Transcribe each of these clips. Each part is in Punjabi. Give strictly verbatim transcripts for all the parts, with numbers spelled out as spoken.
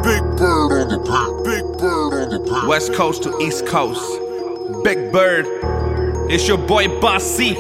Big bird on the beat. Big bird on the beat. West Coast to East Coast. Big Bird. It's your boy Bossy.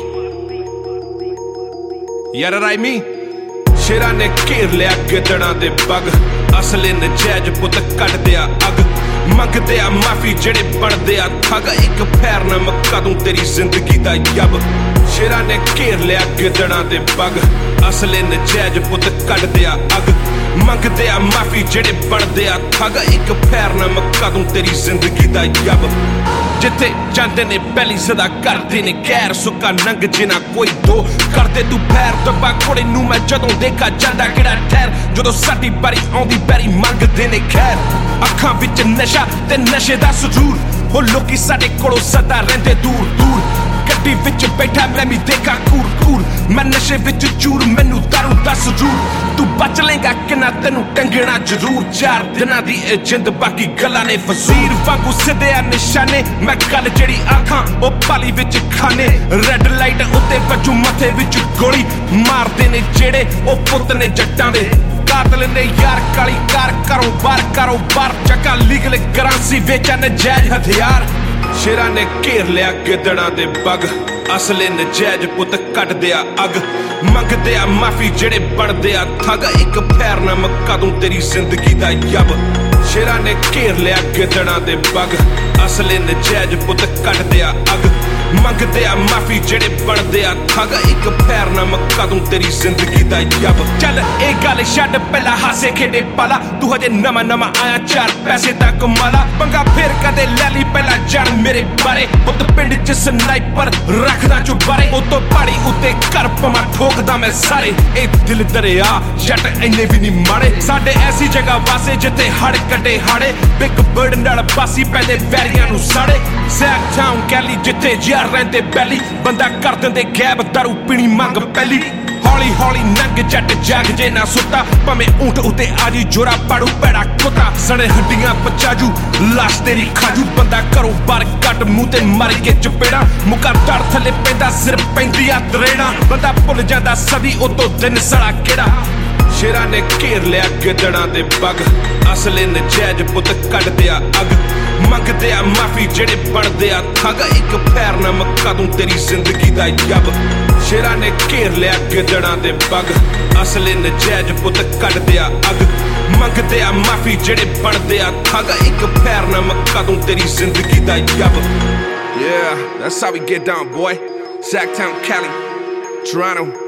Yeah, that I mean. ਸ਼ੇਰਾਂ ਨੇ ਘੇਰ ਲਿਆ ਗਿੱਦੜਾਂ ਦੇ ਬਗ ਅਸਲੇ ਨਜਾਇਜ਼ ਪੁੱਤ ਕੱਢਦੇ ਆ ਅੱਗ ਮੰਗਦੇ ਆ ਮਾਫੀ ਜਿਹੜੇ ਬਣਦੇ ਆ ਠੱਗ ਇੱਕ ਫੈਰ ਨਾ ਮੱਕਾ ਦੂੰ ਤੇਰੀ ਜ਼ਿੰਦਗੀ ਦਾ ਯੱਬ ਸ਼ੇਰਾਂ ਨੇ ਘੇਰ ਲਿਆ ਗਿੱਦੜਾਂ ਦੇ ਬਗ ਅਸਲੇ ਨਜਾਇਜ਼ ਪੁੱਤ ਕੱਢਦੇ ਆ ਅੱਗ ਮੰਗਦੇ ਆ ਮਾਫੀ ਜਿਹੜੇ ਬਣਦੇ ਆ ਠੱਗ ਇੱਕ ਫੈਰ ਨਾ ਮੱਕਾ ਦੂੰ ਤੇਰੀ ਜ਼ਿੰਦਗੀ ਦਾ ਯੱਬ ਜਿੱਥੇ ਜਾਂਦੇ ਨੇ ਪਹਿਲੀ ਸਦਾ ਕਰਦੇ ਨੇ ਗੈਰ ਸੁੱਕਾ ਨੰਗ ਜਿਨਾ ਕੋਈ ਦੋ ਕਰਦੇ ਤੂੰ ਫੈਰ ਦੱਬਾ ਕੋੜੇ ਨੂੰ ਮੈਂ ਜਦੋਂ ਦੇਖਾ ਜਾਂਦਾ ਕਿਹੜਾ ਠਹਿਰ ਜਦੋਂ ਸਾਡੀ ਬਾਰੀ ਆਉਂਦੀ ਬੈਰੀ ਮੰਗਦੇ ਨੇ ਖੈਰ ਅੱਖਾਂ ਵਿੱਚ ਨਸ਼ਾ ਤੇ ਨਸ਼ੇ ਦਾ ਸਰੂਰ ਹੋ ਲੋਕੀ ਸਾਡੇ ਕੋਲੋਂ ਸਦਾ ਰਹਿੰਦੇ ਦੂਰ ਦੂਰ ਗੱਡੀ ਵਿੱਚ ਬੈਠਾ ਮੈਂ ਵੀ ਦੇਖਾ ਕੂਰ ਕੂਰ ਮੈਂ ਨਸ਼ੇ ਵਿੱਚ ਚੂਰ ਮੈਨੂੰ ਦਾਰੂ ਦਾ ਸਰੂਰ ਤੂੰ ਬਚ ਲੇਗਾ ਕਿੰਨਾ ਤੈਨੂੰ ਟੰਗਣਾ ਜ਼ਰੂਰ ਚਾਰ ਦਿਨਾਂ ਦੀ ਇਹ ਜਿੰਦ ਬਾਕੀ ਗੱਲਾਂ ਨੇ ਫਜ਼ੀਰ ਵਾਂਗੂ ਸਿੱਧੇ ਆ ਨਿਸ਼ਾਨੇ ਮੈਂ ਗੱਲ ਜਿਹੜੀ ਆਖਾਂ ਉਹ ਪਾਲੀ ਵਿੱਚ ਖਾਨੇ ਰੈੱਡ ਲਾਈਟ ਉੱਤੇ ਵੱਜੂ ਮੱਥੇ ਵਿੱਚ ਗੋਲੀ ਮਾਰਦੇ ਨੇ ਜਿਹੜੇ ਉਹ ਪੁੱਤ ਨੇ ਜੱਟਾਂ ਦੇ ਕਾਤਲ ਨੇ ਯਾਰ ਕਾਲੀ ਕਾਰ ਕਰੋ ਬਾਰ ਕਰੋ ਬਾਰ ਚੱਕਾ ਲੀਗਲ ਕਰੰਸੀ ਵੇਚਾ ਨਜਾਇਜ਼ ਹਥਿਆਰ ਸ਼ੇਰਾਂ ਨੇ ਘੇਰ ਲਿਆ ਗਿੱਦੜਾਂ ਦੇ ਬਗ ਅਸਲੇ ਨਜਾਇਜ਼ ਪੁੱਤ ਕੱਢਦੇ ਆ ਅੱਗ ਮੰਗਦੇ ਆ ਮਾਫੀ ਜਿਹੜੇ ਬਣਦੇ ਆ ਠੱਗ ਇੱਕ ਫੈਰ ਨਾ ਮੱਕਾ ਦੂੰ ਤੇਰੀ ਜ਼ਿੰਦਗੀ ਦਾ ਯੱਬ ਸ਼ੇਰਾਂ ਨੇ ਘੇਰ ਲਿਆ ਗਿੱਦੜਾਂ ਦੇ ਬਗ ਅਸਲੇ ਨਜਾਇਜ਼ ਪੁੱਤ ਕੱਢਦੇ ਆ ਅੱਗ ਮੰਗਦੇ ਆ ਮਾਫੀ ਜਿਹੜੇ ਬਣਦੇ ਆ ਠੱਗ ਇੱਕ ਫੈਰ ਨਾ ਮੱਕਾ ਦੂੰ ਤੇਰੀ ਜ਼ਿੰਦਗੀ ਦਾ ਯੱਬ ਚੱਲ ਇਹ ਗੱਲ ਛੱਡ ਪਹਿਲਾਂ ਹਾਸੇ ਖੇਡੇ ਪਾਲਾ ਤੂੰ ਹਜੇ ਨਵਾਂ ਨਵਾਂ ਆਇਆ ਚਾਰ ਪੈਸੇ ਦਾ ਕਮਾਲਾ ਪੰਗਾ ਫੇਰ ਕਦੇ ਲੈ ਲਈ ਪਹਿਲਾਂ ਜਾਣ ਮੇਰੇ ਬਾਰੇ ਪੁੱਤ ਪਿੰਡ ਚ ਸਨਾਈਪਰ ਰੱਖਦਾ ਚੁਬਾਰੇ ਉਹ ਤੋਂ ਪਹਾੜੀ ਉੱਤੇ ਘਰ ਪਵਾਂ ਠੋਕਦਾ ਮੈਂ ਸਾਰੇ ਇਹ ਦਿਲ ਦਰਿਆ ਜੱਟ ਇੰਨੇ ਵੀ ਨਹੀਂ ਮਾੜੇ ਸਾਡੇ ਐਸੀ ਜਗ੍ਹਾ ਵਾਸੇ ਜਿੱਥੇ ਹੜ ਕੱਢੇ ਹਾੜੇ ਬਿਗ ਬਰਡ ਨਾਲ ਬਾਸੀ ਪੈਂਦੇ ਵੈਰੀਆਂ ਨੂੰ ਸਾੜੇ ਸੈਕ ਟਾਊਨ ਕੈਲੀ ਜਿੱਥੇ ਯਾਰ ਰਹਿੰਦੇ ਬੈਲੀ ਬੰਦਾ ਕਰ ਦਿੰਦੇ ਗੈਬ ਦਾਰੂ ਪੀਣੀ ਮੰਗ ਪਹਿਲੀ ਹੌਲੀ ਹੌਲੀ ਨੰਗ ਜੱਟ ਜਾਗ ਜੇ ਨਾ ਸੁੱਤਾ ਭਾਵੇਂ ਊਂਠ ਉੱਤੇ ਆਜੀ ਜੋਰਾ ਪਾੜੂ ਪੈੜਾ ਕੁੱਤਾ ਸਣੇ ਹੱਡੀਆਂ ਪਚਾਜੂ ਲਾਸ਼ ਤੇਰੀ ਖਾਜੂ ਬੰਦਾ ਘਰੋਂ ਬਾਹਰ ਕੱਟ ਮੂੰਹ ਤੇ ਮਾਰ ਕੇ ਚਪੇੜਾ ਮੁੱਕਾ ਧੜ ਥੱਲੇ ਪੈਂਦਾ ਸਿਰ ਪੈਂਦੀ ਆ ਤਰੇੜਾ ਬੰਦਾ ਭੁੱਲ ਜਾਂਦਾ ਸਦੀ ਉਤੋਂ ਦਿਨ ਸੜਾ ਕਿਹੜਾ ਸ਼ੇਰਾਂ ਨੇ ਘੇਰ ਲਿਆ ਗਿੱਦੜਾਂ ਦੇ ਬਗ ਅਸਲੇ ਨਜਾਇਜ਼ ਪੁੱਤ ਕੱਢਦੇ ਆ ਅੱਗ ਮੰਗਦੇ ਆ ਮਾਫੀ ਜਿਹੜੇ ਬਣਦੇ ਆ ਠੱਗ ਇੱਕ ਫੈਰ ਨਾ ਮੱਕਾ ਦੂੰ ਤੇਰੀ ਜ਼ਿੰਦਗੀ ਦਾ ਯੱਬ ਸ਼ੇਰਾਂ ਨੇ ਘੇਰ ਲਿਆ ਗਿੱਦੜਾਂ ਦੇ ਬਗ ਅਸਲੇ ਨਜਾਇਜ਼ ਪੁੱਤ ਕੱਢਦੇ ਆ ਅੱਗ ਮੰਗਦੇ ਆ ਮਾਫੀ ਜਿਹੜੇ ਬਣਦੇ ਆ ਠੱਗ ਇੱਕ ਫੈਰ ਨਾ ਮੱਕਾ ਦੂੰ ਤੇਰੀ ਜ਼ਿੰਦਗੀ ਦਾ ਯੱਬ Yeah, that's how we get down, boy. Sacktown, Cali, Toronto.